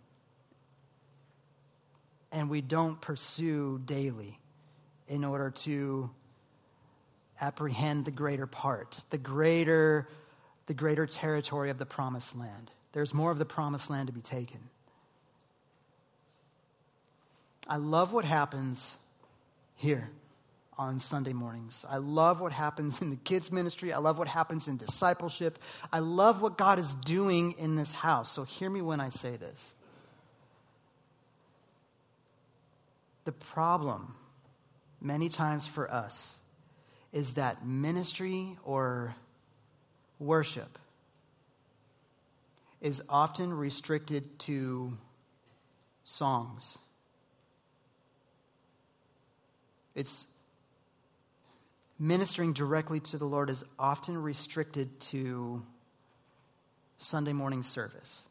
and we don't pursue daily in order to apprehend the greater part, the greater territory of the promised land. There's more of the promised land to be taken. I love what happens here on Sunday mornings. I love what happens in the kids' ministry. I love what happens in discipleship. I love what God is doing in this house. So hear me when I say this. The problem, many times for us, is that ministry or worship is often restricted to songs. It's ministering directly to the Lord is often restricted to Sunday morning service.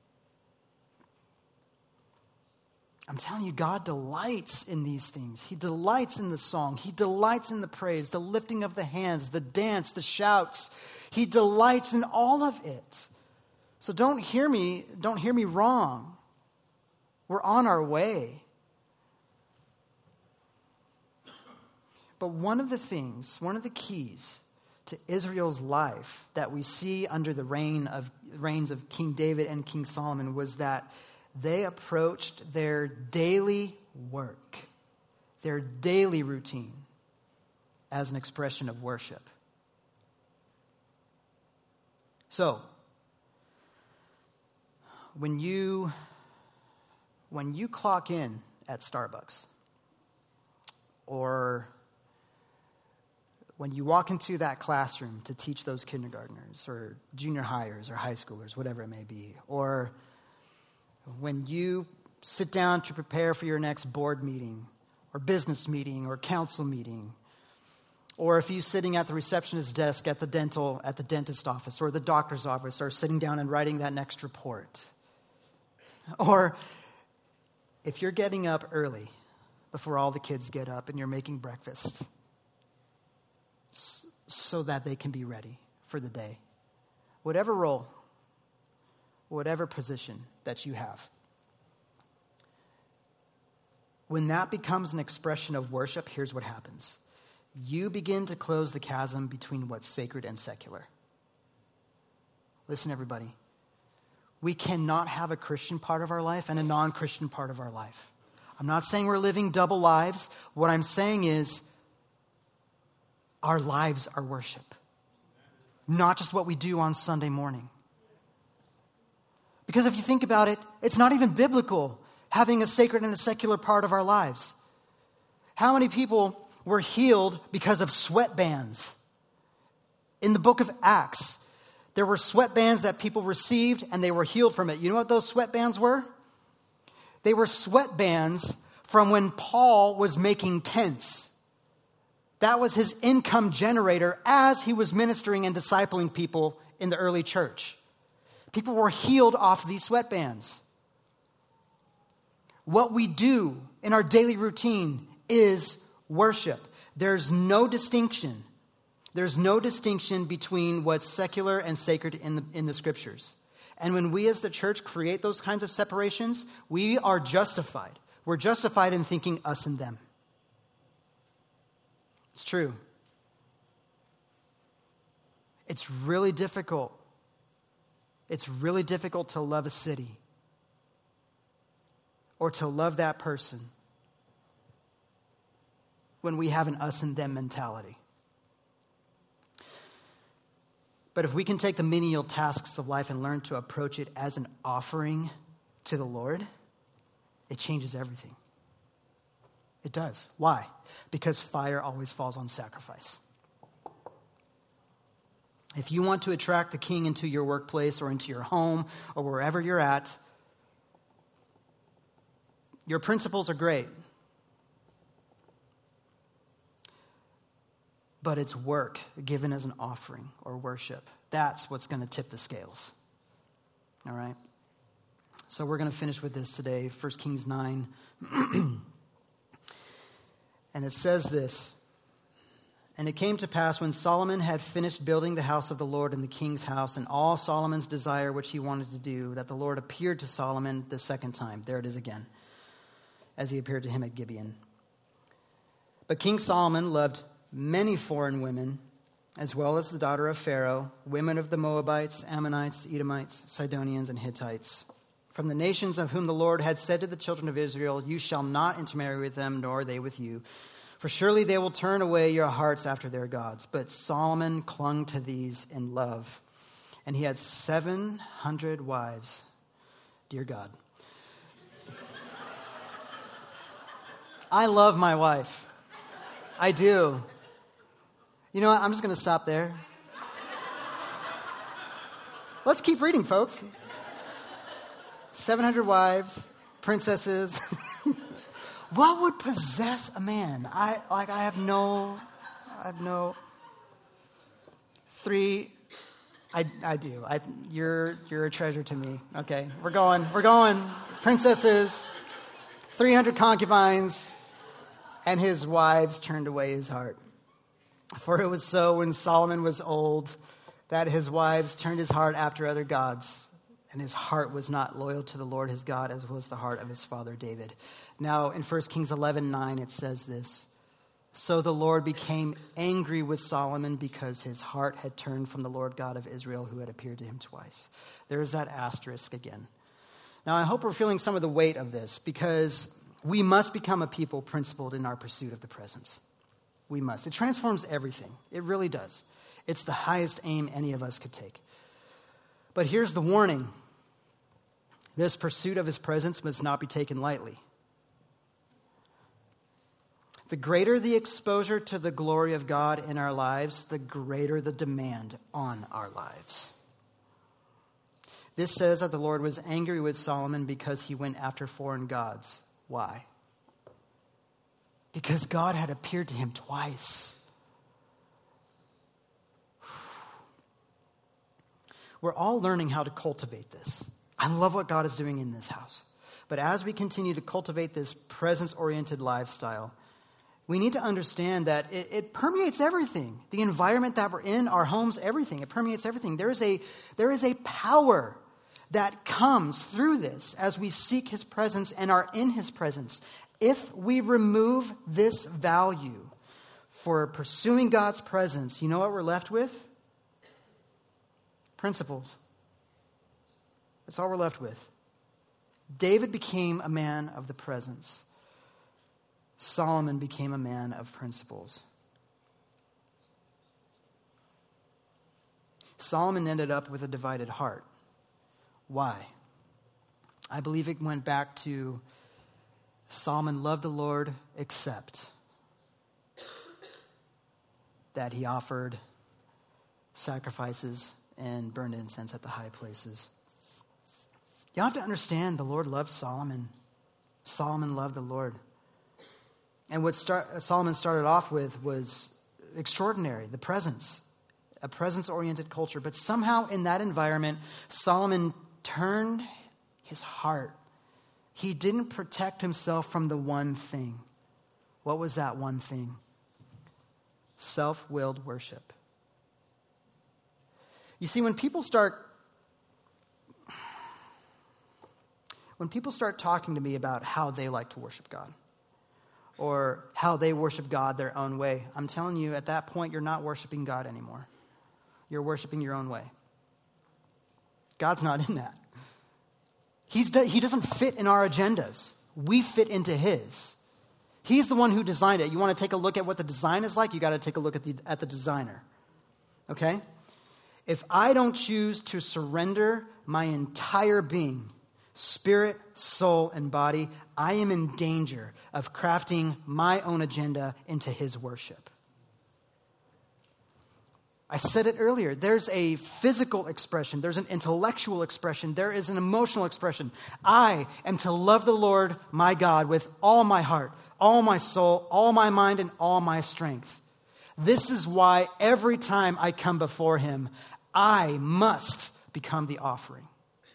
I'm telling you, God delights in these things. He delights in the song. He delights in the praise, the lifting of the hands, the dance, the shouts. He delights in all of it. So don't hear me wrong. We're on our way. But one of the keys to Israel's life that we see under the reigns of King David and King Solomon was that they approached their daily work, their daily routine, as an expression of worship. So, when you clock in at Starbucks, or when you walk into that classroom to teach those kindergartners or junior hires or high schoolers, whatever it may be, or when you sit down to prepare for your next board meeting or business meeting or council meeting, or if you're sitting at the receptionist's desk at the dentist office or the doctor's office, or sitting down and writing that next report, or if you're getting up early before all the kids get up and you're making breakfast so that they can be ready for the day. Whatever role, whatever position that you have. When that becomes an expression of worship, here's what happens. You begin to close the chasm between what's sacred and secular. Listen, everybody. We cannot have a Christian part of our life and a non-Christian part of our life. I'm not saying we're living double lives. What I'm saying is our lives are worship. Not just what we do on Sunday morning. Because if you think about it, it's not even biblical having a sacred and a secular part of our lives. How many people were healed because of sweatbands? In the book of Acts, there were sweatbands that people received and they were healed from it. You know what those sweatbands were? They were sweatbands from when Paul was making tents. That was his income generator as he was ministering and discipling people in the early church. People were healed off these sweatbands. What we do in our daily routine is worship. There's no distinction. There's no distinction between what's secular and sacred in the scriptures. And when we as the church create those kinds of separations, we are justified. We're justified in thinking us and them. It's true. It's really difficult. It's really difficult to love a city or to love that person when we have an us and them mentality. But if we can take the menial tasks of life and learn to approach it as an offering to the Lord, it changes everything. It does. Why? Because fire always falls on sacrifice. If you want to attract the king into your workplace or into your home or wherever you're at, your principles are great. But it's work given as an offering or worship. That's what's going to tip the scales. All right? So we're going to finish with this today, 1 Kings 9. And it says this. And it came to pass when Solomon had finished building the house of the Lord and the king's house and all Solomon's desire which he wanted to do, that the Lord appeared to Solomon the second time. There it is again, as he appeared to him at Gibeon. But King Solomon loved many foreign women, as well as the daughter of Pharaoh, women of the Moabites, Ammonites, Edomites, Sidonians, and Hittites, from the nations of whom the Lord had said to the children of Israel, you shall not intermarry with them, nor they with you. For surely they will turn away your hearts after their gods. But Solomon clung to these in love. And he had 700 wives. Dear God. I love my wife. I do. You know what? I'm just going to stop there. Let's keep reading, folks. 700 wives, princesses. What would possess a man? I have no. Three. I do. You're a treasure to me. Okay, we're going. Princesses, 300 concubines, and his wives turned away his heart. For it was so when Solomon was old that his wives turned his heart after other gods, and his heart was not loyal to the Lord his God, as was the heart of his father David. Now, in 1 Kings 11:9, it says this. So the Lord became angry with Solomon because his heart had turned from the Lord God of Israel, who had appeared to him twice. There's that asterisk again. Now, I hope we're feeling some of the weight of this, because we must become a people principled in our pursuit of the presence. We must. It transforms everything. It really does. It's the highest aim any of us could take. But here's the warning. This pursuit of his presence must not be taken lightly. The greater the exposure to the glory of God in our lives, the greater the demand on our lives. This says that the Lord was angry with Solomon because he went after foreign gods. Why? Because God had appeared to him twice. We're all learning how to cultivate this. I love what God is doing in this house. But as we continue to cultivate this presence-oriented lifestyle, we need to understand that it permeates everything. The environment that we're in, our homes, everything. It permeates everything. There is a power that comes through this as we seek his presence and are in his presence. If we remove this value for pursuing God's presence, you know what we're left with? Principles. That's all we're left with. David became a man of the presence. Solomon became a man of principles. Solomon ended up with a divided heart. Why? I believe it went back to Solomon loved the Lord except that he offered sacrifices and burned incense at the high places. You have to understand the Lord loved Solomon. Solomon loved the Lord. And what Solomon started off with was extraordinary, the presence, a presence-oriented culture. But somehow in that environment, Solomon turned his heart. he didn't protect himself from the one thing. What was that one thing? Self-willed worship. You see, when people start talking to me about how they like to worship God or how they worship God their own way, I'm telling you, at that point, you're not worshiping God anymore. You're worshiping your own way. God's not in that. He doesn't fit in our agendas. We fit into his. He's the one who designed it. You want to take a look at what the design is like? You got to take a look at the designer. Okay? If I don't choose to surrender my entire being, spirit, soul, and body, I am in danger of crafting my own agenda into his worship. I said it earlier. There's a physical expression. There's an intellectual expression. There is an emotional expression. I am to love the Lord my God with all my heart, all my soul, all my mind, and all my strength. This is why every time I come before him, I must become the offering.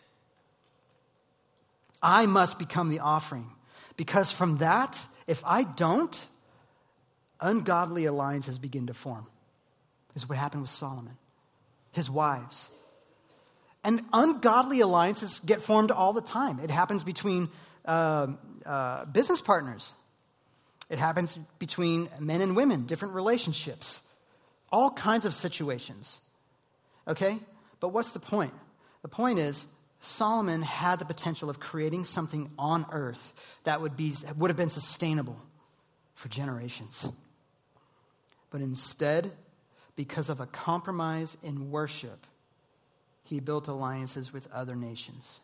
I must become the offering. Because from that, if I don't, ungodly alliances begin to form. This is what happened with Solomon, his wives. And ungodly alliances get formed all the time. It happens between business partners. It happens between men and women, different relationships, all kinds of situations. Okay? But what's the point? The point is, Solomon had the potential of creating something on earth that would have been sustainable for generations. But instead, because of a compromise in worship, he built alliances with other nations.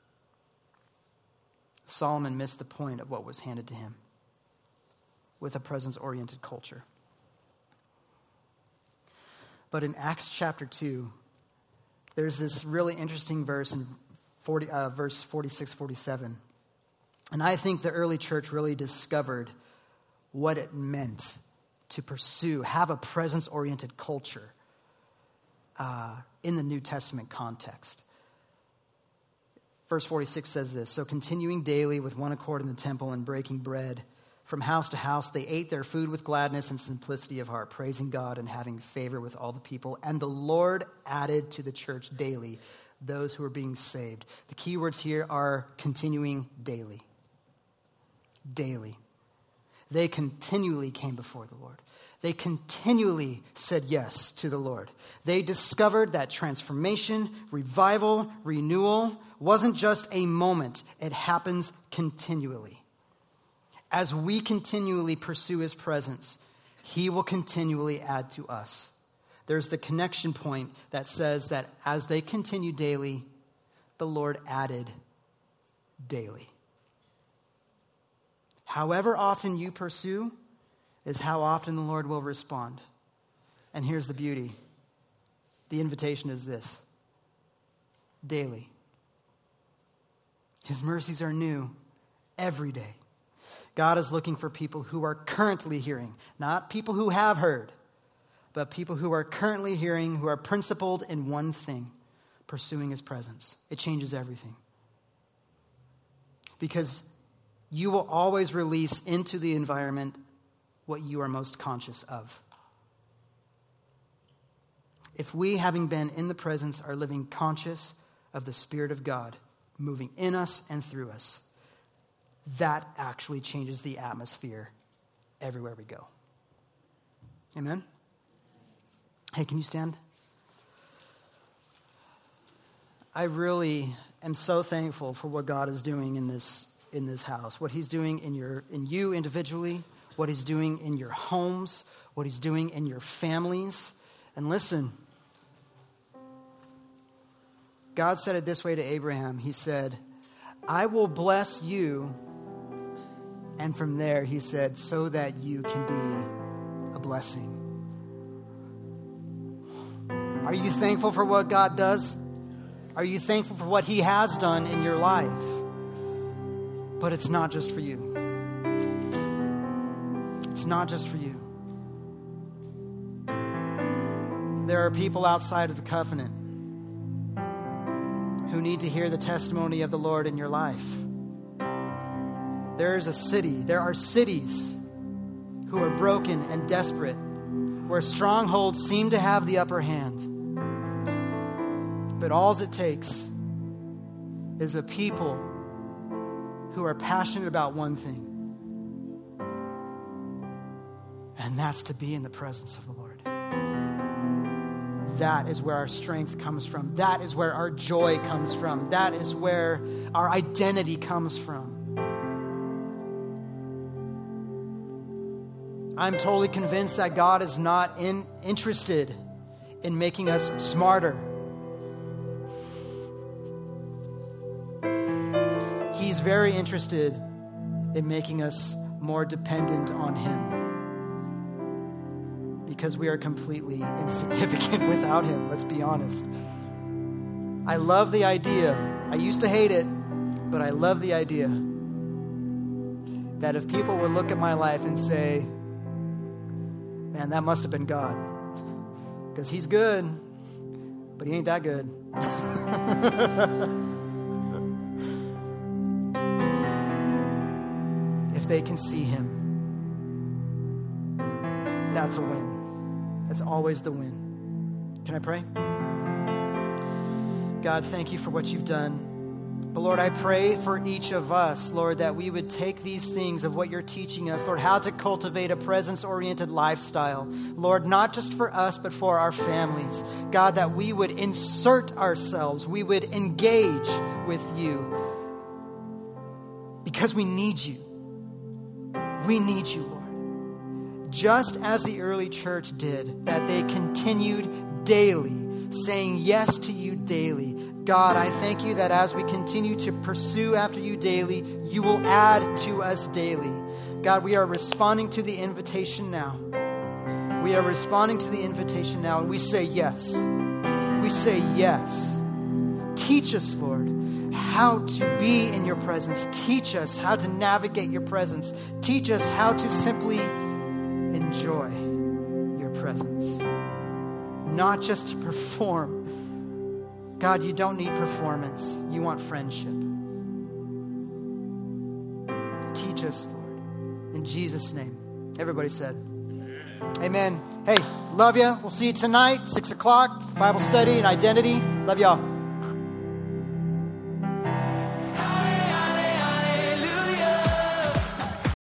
Solomon missed the point of what was handed to him with a presence-oriented culture. But in Acts chapter 2, there's this really interesting verse in verse 46, 47. And I think the early church really discovered what it meant to have a presence-oriented culture in the New Testament context. Verse 46 says this, "So continuing daily with one accord in the temple and breaking bread from house to house, they ate their food with gladness and simplicity of heart, praising God and having favor with all the people. And the Lord added to the church daily those who were being saved." The key words here are continuing daily. Daily. They continually came before the Lord. They continually said yes to the Lord. They discovered that transformation, revival, renewal wasn't just a moment. It happens continually. As we continually pursue his presence, he will continually add to us. There's the connection point that says that as they continue daily, the Lord added daily. However often you pursue is how often the Lord will respond. And here's the beauty. The invitation is this: daily. His mercies are new every day. God is looking for people who are currently hearing, not people who have heard, but people who are currently hearing, who are principled in one thing, pursuing his presence. It changes everything. Because you will always release into the environment what you are most conscious of. If we, having been in the presence, are living conscious of the Spirit of God moving in us and through us, that actually changes the atmosphere everywhere we go. Amen? Hey, can you stand? I really am so thankful for what God is doing in this house, what he's doing in you individually, what he's doing in your homes, what he's doing in your families. And listen, God said it this way to Abraham. He said, "I will bless you." And from there, he said, "so that you can be a blessing." Are you thankful for what God does? Are you thankful for what he has done in your life? But it's not just for you. It's not just for you. There are people outside of the covenant who need to hear the testimony of the Lord in your life. there are cities who are broken and desperate, where strongholds seem to have the upper hand. But all it takes is a people who are passionate about one thing, and that's to be in the presence of the Lord. That is where our strength comes from. That is where our joy comes from. That is where our identity comes from. I'm totally convinced that God is not interested in making us smarter. He's very interested in making us more dependent on Him, because we are completely insignificant without Him, let's be honest. I love the idea. I used to hate it, but I love the idea that if people would look at my life and say, man, that must have been God, because He's good, but He ain't that good. If they can see Him, that's a win. That's always the win. Can I pray? God, thank you for what you've done. But Lord, I pray for each of us, Lord, that we would take these things of what you're teaching us, Lord, how to cultivate a presence-oriented lifestyle. Lord, not just for us, but for our families. God, that we would insert ourselves, we would engage with you, because we need you. We need you, Lord. Just as the early church did, that they continued daily, saying yes to you daily. God, I thank you that as we continue to pursue after you daily, you will add to us daily. God, we are responding to the invitation now. We are responding to the invitation now, and we say yes. We say yes. Teach us, Lord, how to be in your presence. Teach us how to navigate your presence. Teach us how to simply enjoy your presence, not just to perform. God, you don't need performance. You want friendship. Teach us, Lord. In Jesus' name. Everybody said, amen. Hey, love you. We'll see you tonight, 6 o'clock, Bible study and identity. Love y'all.